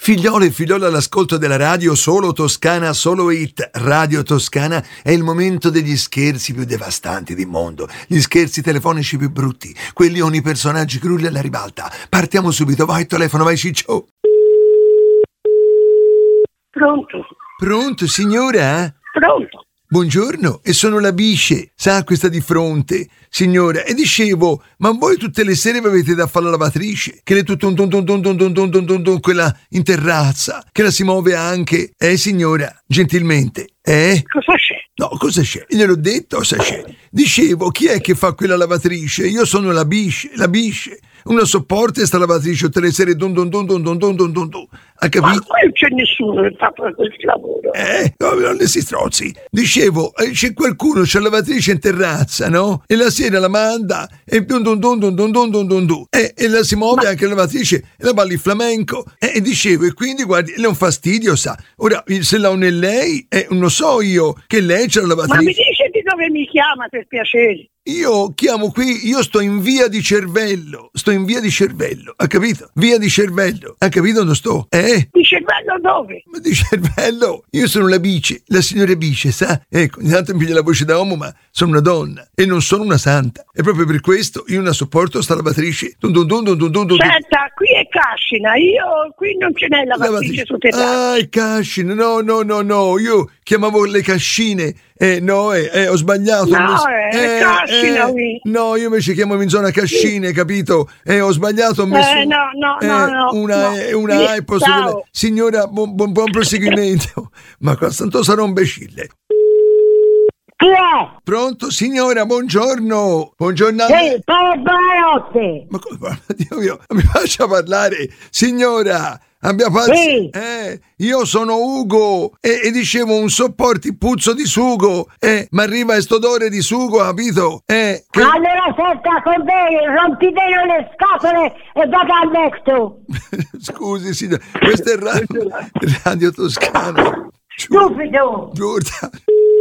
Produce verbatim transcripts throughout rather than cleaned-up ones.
Figliolo e figliole all'ascolto della radio Solo Toscana, Solo Hit, Radio Toscana, è il momento degli scherzi più devastanti del mondo, gli scherzi telefonici più brutti, quelli con i personaggi crulli alla ribalta. Partiamo subito, vai telefono, vai Ciccio. Pronto? Pronto, signora? Pronto? Buongiorno, e sono la Bisce, sa questa di fronte, signora, e dicevo, ma voi tutte le sere vi avete da fare la lavatrice, che le tutto un ton ton ton ton ton ton ton ton ton quella in terrazza, che la si muove anche, eh signora, gentilmente, eh? Cosa c'è? No, cosa c'è? Gliel'ho detto, cosa c'è? Dicevo, chi è che fa quella lavatrice? Io sono la Bisce, la Bisce. Uno sopporta sta lavatrice tutte le sere, don don don don don don don don don. Ha capito? Ma qui non c'è nessuno che fa questo lavoro. Eh, no, non si strozzi. Dicevo, eh, c'è qualcuno, c'è la lavatrice in terrazza, no? E la sera la manda e don don don don don don don don don. E, e la si muove Ma... anche la lavatrice e la balli flamenco. E, e dicevo, e quindi guardi, le è un fastidio, sa. Ora, se la non è lei, eh, non so io, che lei c'è la lavatrice. Ma mi dice di dove mi chiama, per piacere? Io chiamo qui, io sto in via di Cervello, sto in via di Cervello, ha capito? Via di Cervello, ha capito dove sto? Eh? Di Cervello dove? Ma di Cervello? Io sono la Bice, la signora Bice, sa? Ecco, intanto mi piglia la voce da uomo, ma sono una donna e non sono una santa. E proprio per questo io non sopporto sta lavatrice. Dun dun dun dun dun dun dun. Senta, qui è Cascina, io qui non ce n'è lavatrice su terrazza. Ah, è Cascina, no, no, no, no, io chiamavo le cascine. Eh, no, eh, eh, ho sbagliato. No, è eh, Cascina eh, qui. No, io invece chiamo in zona Cascine, capito? Eh, ho sbagliato, ho messo eh, no, no, eh, no, no, una, no. eh, una eh, posso dire, signora, buon, buon, buon proseguimento. Ma qua tanto sarò un imbecille. Chi è? Pronto, signora, buongiorno. Buongiorno. Sì, buonanotte. Ma come, Dio mio, mi faccia parlare, signora. Abbia pazienza. Sì. Eh, io sono Ugo e, e dicevo un sopporti puzzo di sugo, eh, ma arriva questo odore di sugo, capito? Eh, che... Allora senta con me, rompite le scatole e vada al letto. Scusi, signora, questo è Radio, radio Toscana. Stupido. Giurta.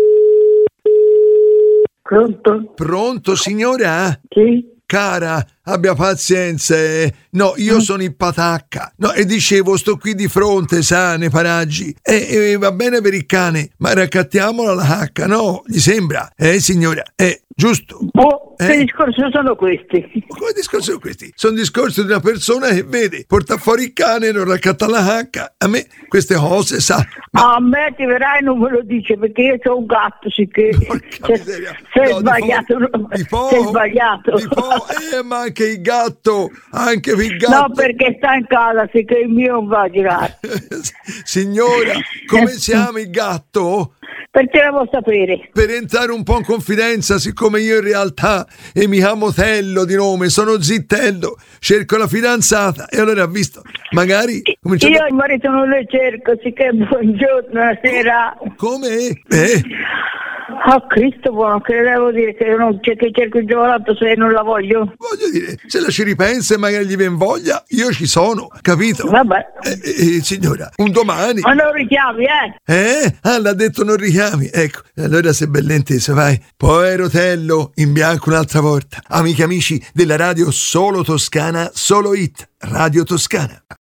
Pronto? Pronto, signora? Sì. Cara, abbia pazienza, eh. No, io mm. sono in patacca. No, e dicevo, sto qui di fronte, sa, nei paraggi. E, e va bene per il cane, ma raccattiamola la hacca, no? Gli sembra? Eh, signora? Eh, giusto? Oh, eh? che discorsi sono questi? Ma come discorsi sono questi? Sono discorsi di una persona che vede, porta fuori il cane e non raccatta la hacca. A me queste cose, sa... Ma... A me ti verrai non me lo dice, perché io ho un gatto, sì che... Sei no, sbagliato, di po', sei sbagliato. Di po', eh, ma anche il gatto, anche il gatto. No, perché sta in casa, sì che il mio non va a girare. Signora, come si chiama il gatto? Perché devo sapere? Per entrare un po' in confidenza, siccome io in realtà e mi chiamo Tello di nome, sono Zittello, cerco la fidanzata e allora ha visto, magari... Io il marito non lo cerco, sì che buongiorno, buonasera. Come? Eh? Oh Cristo buono, che devo dire che non c'è che cerco il giovanotto se non la voglio. Voglio dire, se la ci ripensa e magari gli viene voglia, io ci sono, capito? Vabbè. Eh, eh, signora, un domani. Ma non richiami, eh? Eh? Ah, l'ha detto non richiami. Ecco, allora se bella intesa, vai. Poi Rotello, in bianco un'altra volta. Amici amici della radio Solo Toscana, Solo Hit, Radio Toscana.